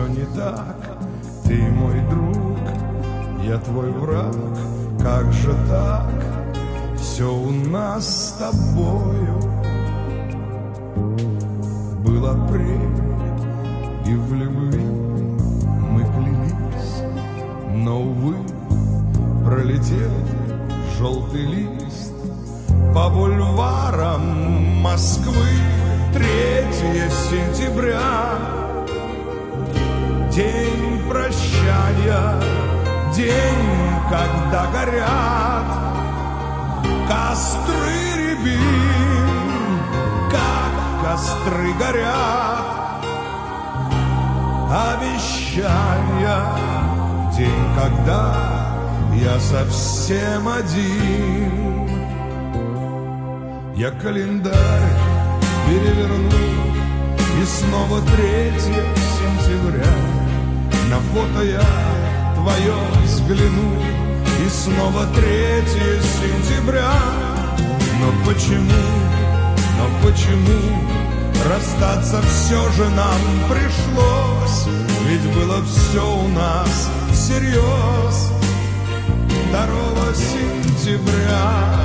все не так. Ты мой друг, я твой враг. Как же так? Все у нас с тобою. Был апрель, и в любви мы клялись, но, увы, пролетел желтый лист. По бульварам Москвы 3 сентября, день прощания, день, когда горят костры рябин, как костры горят. Обещания, день, когда я совсем один. Я календарь переверну, и снова 3 сентября. На фото я твое взгляну, и снова 3 сентября. Но почему расстаться все же нам пришлось? Ведь было все у нас всерьез 2 сентября.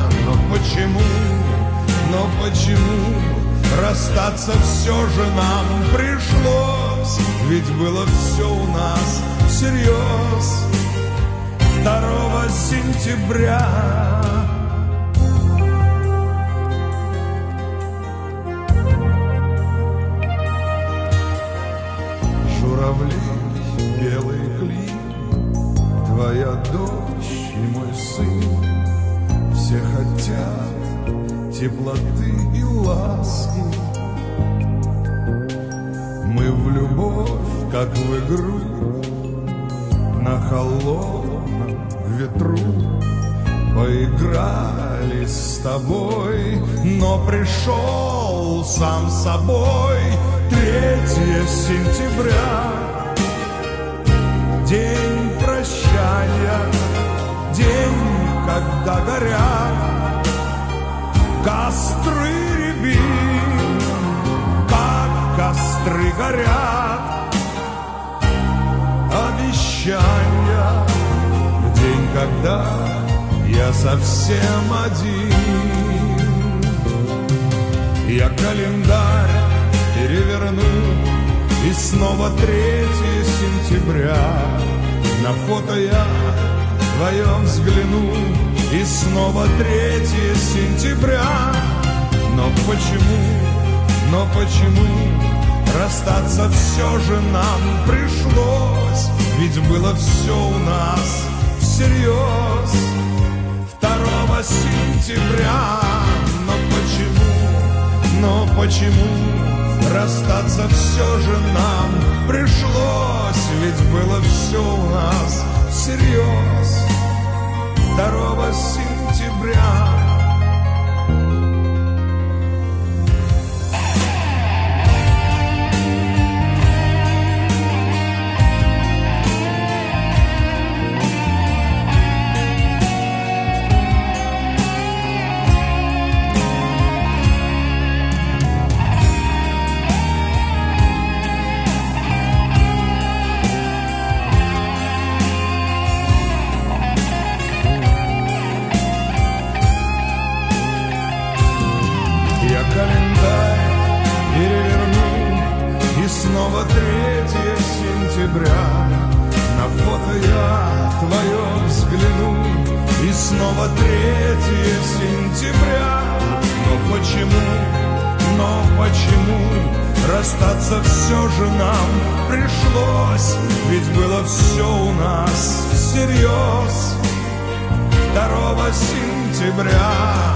Но почему расстаться все же нам пришлось? Ведь было все у нас всерьез 2 сентября. Журавли, белый клин, твоя дочь и мой сын. Все хотят теплоты и ласки. Мы в любовь, как в игру, на холодном ветру поиграли с тобой, но пришел сам собой 3 сентября, день прощания, день, когда горят костры рябин, как костры горят. Обещания, день, когда я совсем один. Я календарь переверну, и снова 3 сентября. На фото я твое взгляну, и снова 3 сентября. Но почему расстаться все же нам пришлось? Ведь было все у нас всерьез 2 сентября. Но почему расстаться все же нам пришлось? Ведь было все у нас всерьез 2 сентября. Календарь переверну, и снова 3 сентября. На фото я твое взгляну, и снова 3 сентября. Но почему расстаться все же нам пришлось? Ведь было все у нас всерьез 2 сентября.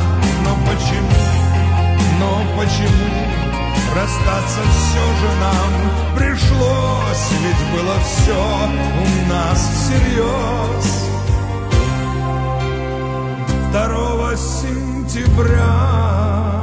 Но почему расстаться все же нам пришлось? Ведь было все у нас всерьез 2 сентября.